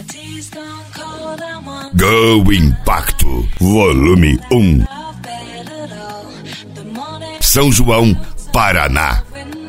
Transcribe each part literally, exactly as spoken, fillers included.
Go Impacto, volume um. São João, Paraná.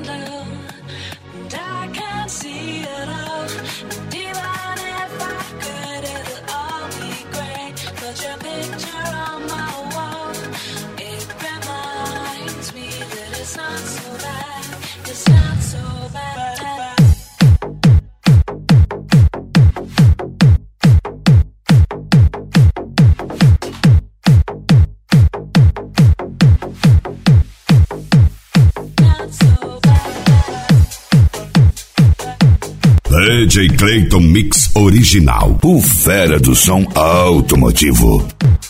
D J Clayton Mix Original, o fera do som automotivo.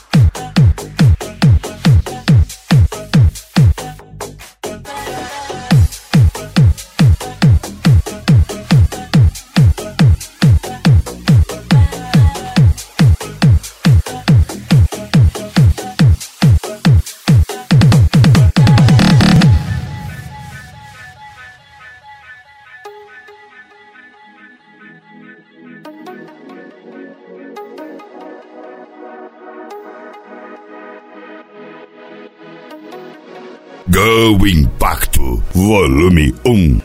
Go Impacto, volume um.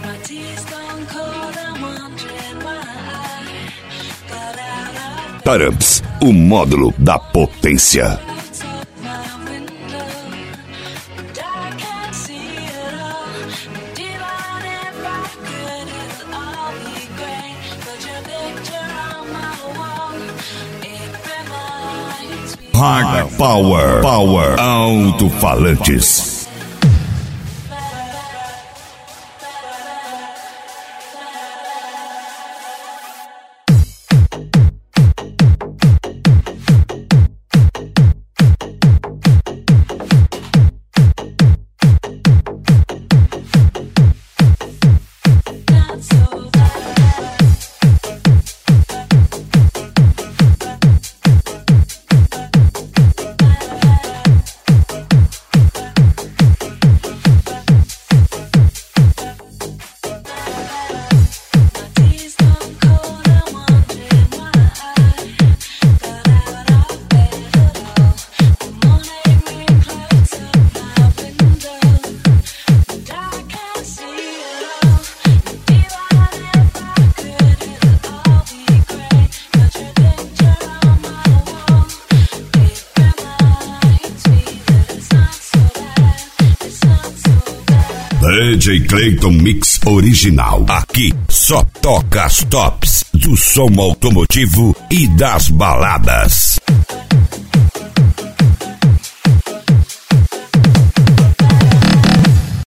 Tarumps, o módulo da potência. Hard Power, Power, alto-falantes. D J Clayton Mix Original. Aqui só toca as tops do som automotivo e das baladas.